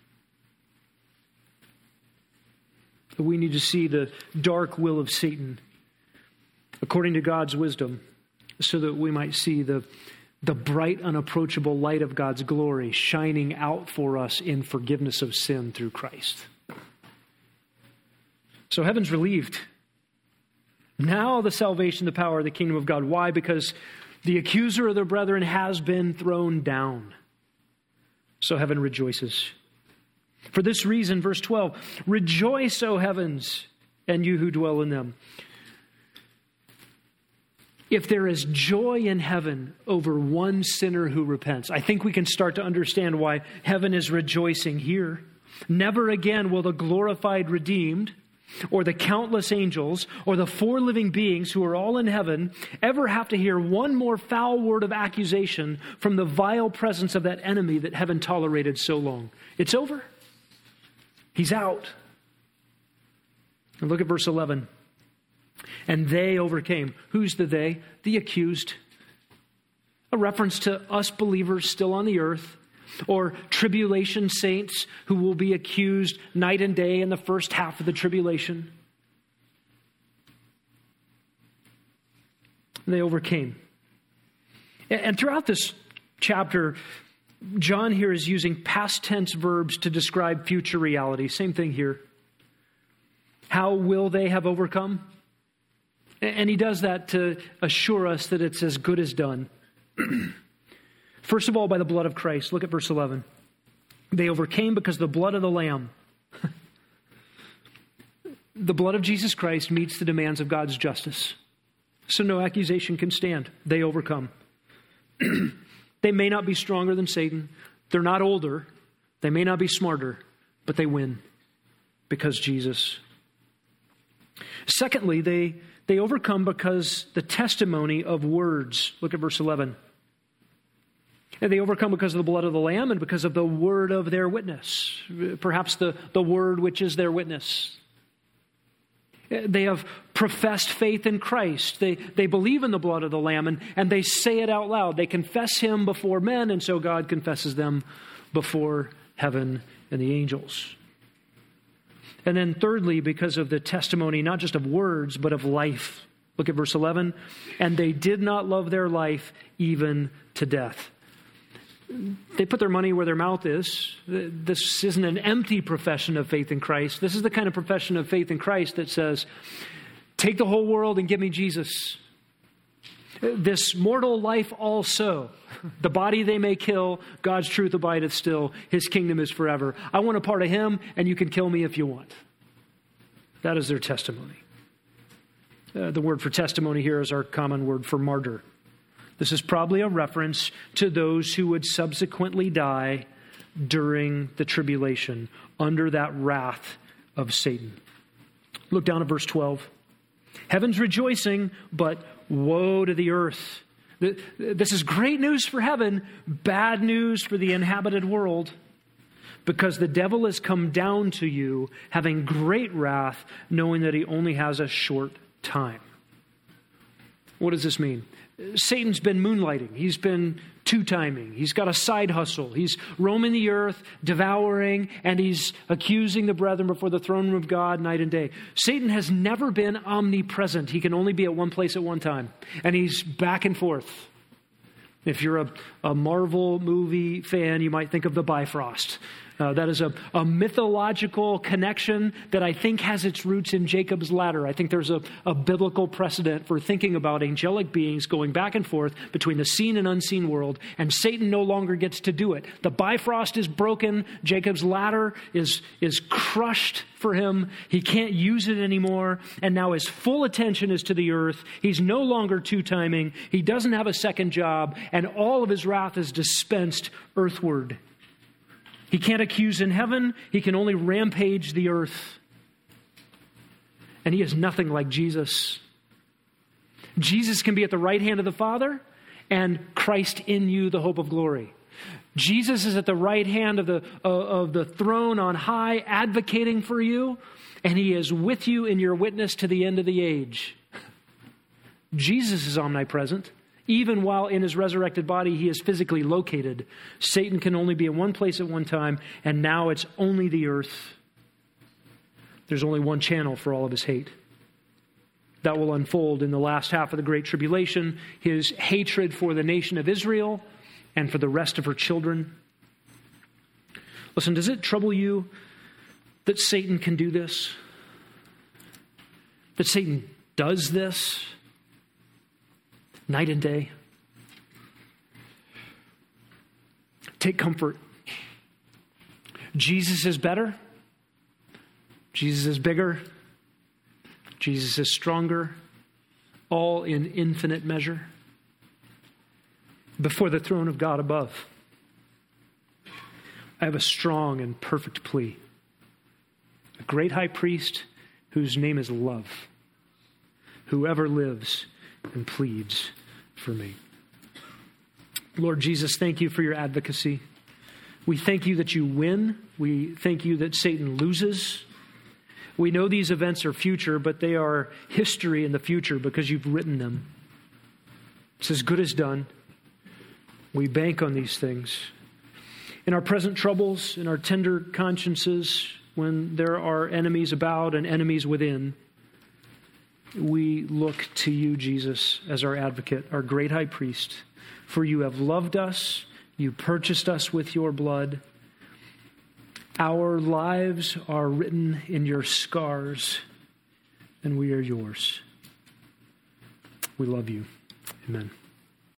We need to see the dark will of Satan according to God's wisdom so that we might see the, the bright, unapproachable light of God's glory shining out for us in forgiveness of sin through Christ. So heaven's relieved. Now the salvation, the power, the kingdom of God. Why? Because the accuser of the brethren has been thrown down. So heaven rejoices. For this reason, verse twelve, rejoice, O heavens, and you who dwell in them. If there is joy in heaven over one sinner who repents, I think we can start to understand why heaven is rejoicing here. Never again will the glorified redeemed, or the countless angels, or the four living beings who are all in heaven ever have to hear one more foul word of accusation from the vile presence of that enemy that heaven tolerated so long. It's over. He's out. And look at verse eleven. And they overcame. Who's the they? The accused. A reference to us believers still on the earth, or tribulation saints who will be accused night and day in the first half of the tribulation. They overcame. And throughout this chapter, John here is using past tense verbs to describe future reality. Same thing here. How will they have overcome? And he does that to assure us that it's as good as done. First of all, by the blood of Christ. Look at verse eleven. They overcame because the blood of the Lamb. The blood of Jesus Christ meets the demands of God's justice. So no accusation can stand. They overcome. They may not be stronger than Satan. They're not older. They may not be smarter, but they win because Jesus. Secondly, they, they overcome because the testimony of words. Look at verse eleven. And they overcome because of the blood of the Lamb and because of the word of their witness. Perhaps the, the word which is their witness. They have professed faith in Christ. They, they believe in the blood of the Lamb, and, and they say it out loud. They confess him before men, and so God confesses them before heaven and the angels. And then thirdly, because of the testimony, not just of words, but of life. Look at verse eleven. And they did not love their life even to death. They put their money where their mouth is. This isn't an empty profession of faith in Christ. This is the kind of profession of faith in Christ that says, take the whole world and give me Jesus. This mortal life also. The body they may kill, God's truth abideth still. His kingdom is forever. I want a part of him, and you can kill me if you want. That is their testimony. Uh, the word for testimony here is our common word for martyr. This is probably a reference to those who would subsequently die during the tribulation under that wrath of Satan. Look down at verse twelve. Heaven's rejoicing, but woe to the earth. This is great news for heaven, bad news for the inhabited world, because the devil has come down to you having great wrath, knowing that he only has a short time. What does this mean? Satan's been moonlighting. He's been two-timing. He's got a side hustle. He's roaming the earth, devouring, and he's accusing the brethren before the throne room of God night and day. Satan has never been omnipresent. He can only be at one place at one time. And he's back and forth. If you're a, a Marvel movie fan, you might think of the Bifrost. Uh, that is a, a mythological connection that I think has its roots in Jacob's ladder. I think there's a, a biblical precedent for thinking about angelic beings going back and forth between the seen and unseen world, and Satan no longer gets to do it. The Bifrost is broken. Jacob's ladder is, is crushed for him. He can't use it anymore, and now his full attention is to the earth. He's no longer two-timing. He doesn't have a second job, and all of his wrath is dispensed earthward. He can't accuse in heaven. He can only rampage the earth. And he is nothing like Jesus. Jesus can be at the right hand of the Father, and Christ in you, the hope of glory. Jesus is at the right hand of the, uh, of the throne on high, advocating for you, and he is with you in your witness to the end of the age. Jesus is omnipresent. Even while in his resurrected body, he is physically located. Satan can only be in one place at one time, and now it's only the earth. There's only one channel for all of his hate. That will unfold in the last half of the Great Tribulation, his hatred for the nation of Israel and for the rest of her children. Listen, does it trouble you that Satan can do this? That Satan does this? Night and day. Take comfort. Jesus is better. Jesus is bigger. Jesus is stronger, all in infinite measure. Before the throne of God above, I have a strong and perfect plea. A great high priest whose name is love, whoever lives and pleads for me. Lord Jesus, thank you for your advocacy. We thank you that you win. We thank you that Satan loses. We know these events are future, but they are history in the future because you've written them. It's as good as done. We bank on these things. In our present troubles, in our tender consciences, when there are enemies about and enemies within, we look to you, Jesus, as our advocate, our great high priest. For you have loved us, you purchased us with your blood. Our lives are written in your scars, and we are yours. We love you. Amen.